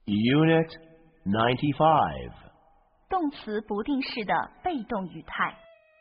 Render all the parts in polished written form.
Unit 95. 动词不定式的被动语态。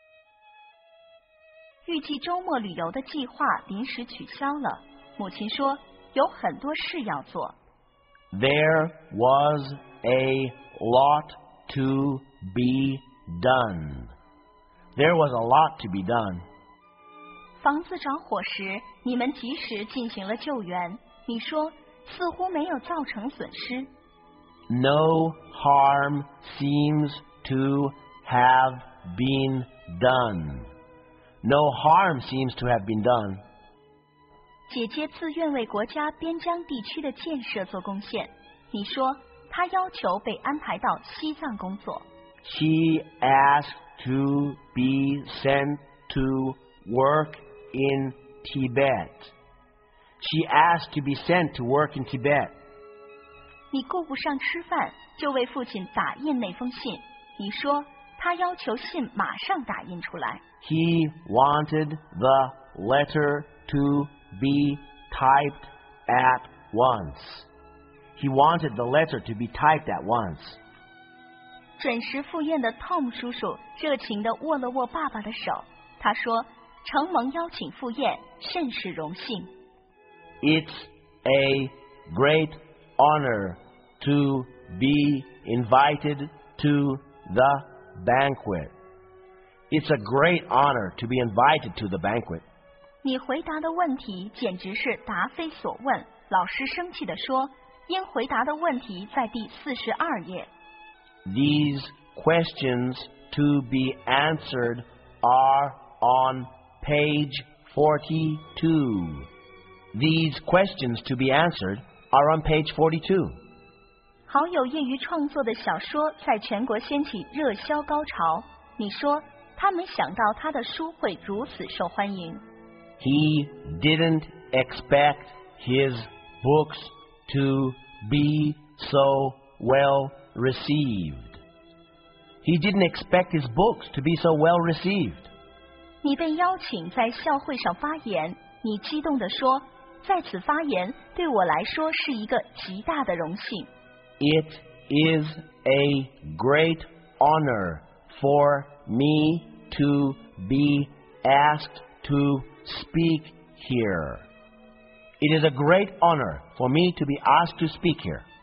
预计周末旅游的计划临时取消了，母亲说有很多事要做。 There was a lot to be done. There was a lot to be done. 房子着火时，你们及时进行了救援，你说似乎没有造成损失。 No harm seems to have been done. No harm seems to have been done. 姐姐自愿为国家边疆地区的建设做贡献，你说她要求被安排到西藏工作。 She asked to be sent to work in Tibet. She asked to be sent to work in Tibet. 你顾不上吃饭，就为父亲打印那封信，你说他要求信马上打印出来。 He wanted the letter to be typed at once. He wanted the letter to be typed at once. 准时赴宴的 Tom 叔叔热情地握了握爸爸的手，他说承蒙邀请赴宴，甚是荣幸。 It's a great honor to be invited to the banquet. It's a great honor to be invited to the banquet. 你回答的问题简直是答非所问，老师生气地说，应回答的问题在第42页。 These questions to be answered are on page 42. These questions to be answered are on page 42. 好友业余创作的小说在全国掀起热销高潮，你说他没想到他的书会如此受欢迎。 He didn't expect his books to be so well received. He didn't expect his books to be so well received. 你被邀请在校会上发言，你激动地说，在此发言对我来说是一个极大的荣幸。 It is a great honor for me to be asked to speak here. It is a great honor for me to be asked to speak here.